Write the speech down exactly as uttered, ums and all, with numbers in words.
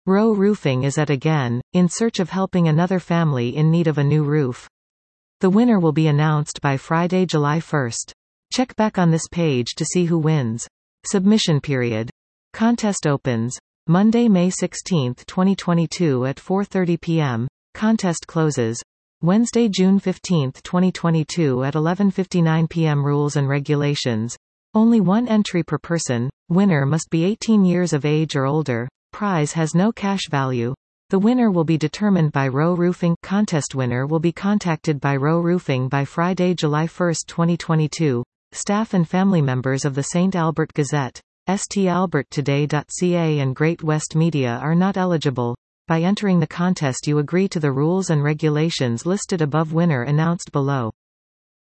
Rowe Roofing is at again, in search of helping another family in need of a new roof. The winner will be announced by Friday, July first. Check back on this page to see who wins. Submission period. Contest opens Monday, May sixteenth, twenty twenty-two at four thirty p m Contest closes Wednesday, June fifteenth, twenty twenty-two at eleven fifty-nine p m Rules and regulations. Only one entry per person. Winner must be eighteen years of age or older. Prize has no cash value. The winner will be determined by Rowe Roofing. Contest winner will be contacted by Rowe Roofing by Friday, July first, twenty twenty-two. Staff and family members of the Saint Albert Gazette, st albert today dot c a and Great West Media are not eligible. By entering the contest you agree to the rules and regulations listed above. Winner announced below.